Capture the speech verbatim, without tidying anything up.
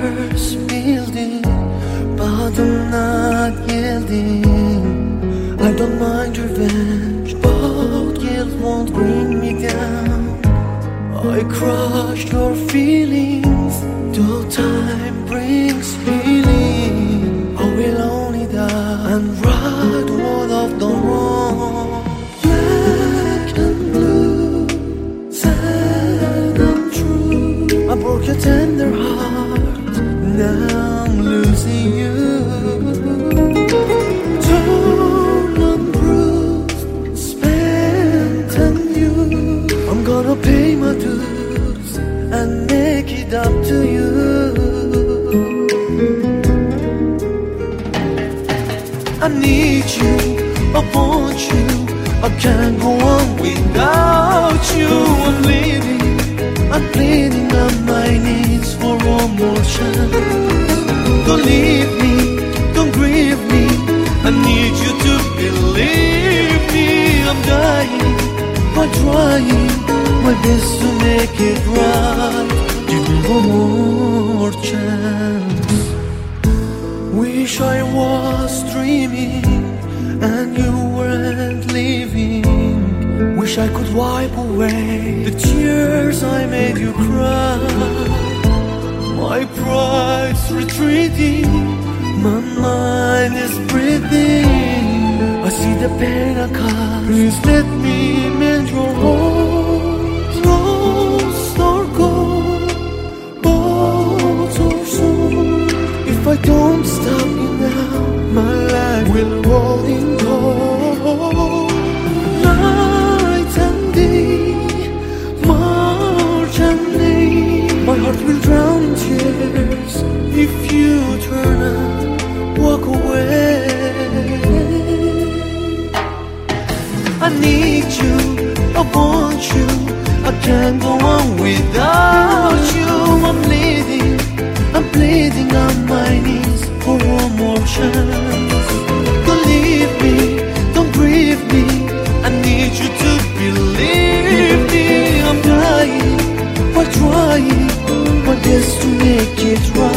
tears building, but I'm not yielding. I don't mind revenge, but guilt won't bring me down. I crushed your feelings, till time brings healing. I will only die and right what I've done wrong. Black and blue, sad and true. I broke your tender heart, now I'm losing you. Torn and bruised, spent and used. I'm gonna pay my dues and make it up to you. I need you, I want you, I can't go on without you. I'm bleeding, I'm bleeding on my knees for one more chance. Don't leave me, don't grieve me, I need you to believe me. I'm dying, I'm trying my best to make it right. Give me one more chance. Wish I was dreaming and you weren't leaving. Wish I could wipe away the tears I made you cry. My pride's retreating, my mind is breathing. I see the pain I caused. Please let me mend your heart. Lost or gone, both or soon. If I don't stop you now, my life will roll in cold. Night and day, March and May, my heart will drown in tears if you turn and walk away. I need you, I want you, I can't go on without you. I'm bleeding, I'm bleeding on my knees for one more chance. Don't leave me, don't grieve me, I need you to believe me. I'm dying, we're trying my best to make it right.